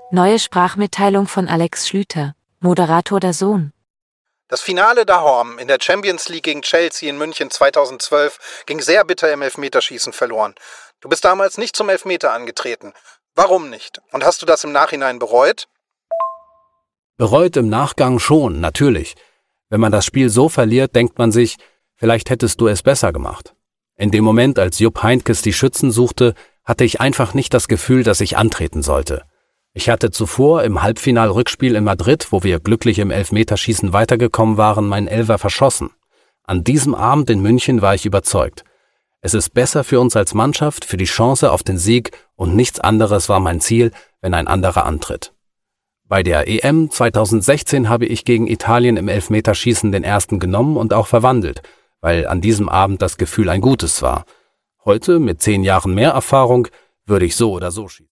Neue Sprachmitteilung von Alex Schlüter, Moderator DAZN. Das Finale daheim in der Champions League gegen Chelsea in München 2012 ging sehr bitter im Elfmeterschießen verloren. Du bist damals nicht zum Elfmeter angetreten. Warum nicht? Und hast du das im Nachhinein bereut? Bereut im Nachgang schon, natürlich. Wenn man das Spiel so verliert, denkt man sich, vielleicht hättest du es besser gemacht. In dem Moment, als Jupp Heynckes die Schützen suchte, hatte ich einfach nicht das Gefühl, dass ich antreten sollte. Ich hatte zuvor im Halbfinal-Rückspiel in Madrid, wo wir glücklich im Elfmeterschießen weitergekommen waren, meinen Elfer verschossen. An diesem Abend in München war ich überzeugt. Es ist besser für uns als Mannschaft, für die Chance auf den Sieg, und nichts anderes war mein Ziel, wenn ein anderer antritt. Bei der EM 2016 habe ich gegen Italien im Elfmeterschießen den ersten genommen und auch verwandelt, weil an diesem Abend das Gefühl ein gutes war. Heute, mit 10 Jahren mehr Erfahrung, würde ich so oder so schießen.